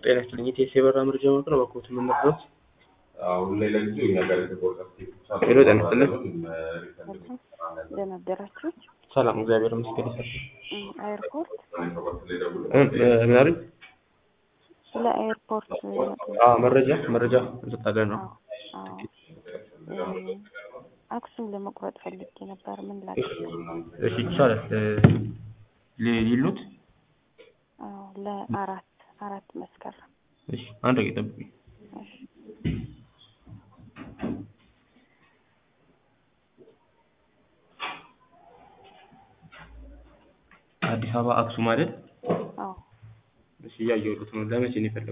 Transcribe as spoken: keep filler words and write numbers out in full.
ጤና ይስጥልኝ የኢቲኤስ የበረራ መረጃ ማዕከል ነው። እባክዎት ምን ነበር? አሁን ላይ ለጊዜው እኛ ጋር የተቆረጠ ሄሎ ጤና ይስጥልኝ። ደህና አደራችሁ? ሰላም እግዚአብሔር ይመስገን። ይሰጥ ኤርፖርት ምን አሉኝ? ስለ ኤርፖርት አዎ መረጃ መረጃ እንሰጣለን ነው። አዎ አክሱም ለመቁረጥ ፈልጌ ነበር። ምን ላድርግ? እሺ ይቻላል። ሊሉት አዎ ለአራት አራት መስከረም። እሺ አንድ ደቂቃ ጠብቁኝ። እሺ አዲስ አበባ አክሱም አይደል? አዎ እሺ ያየሁት ነው። ለመቼ ነው የፈለጉት?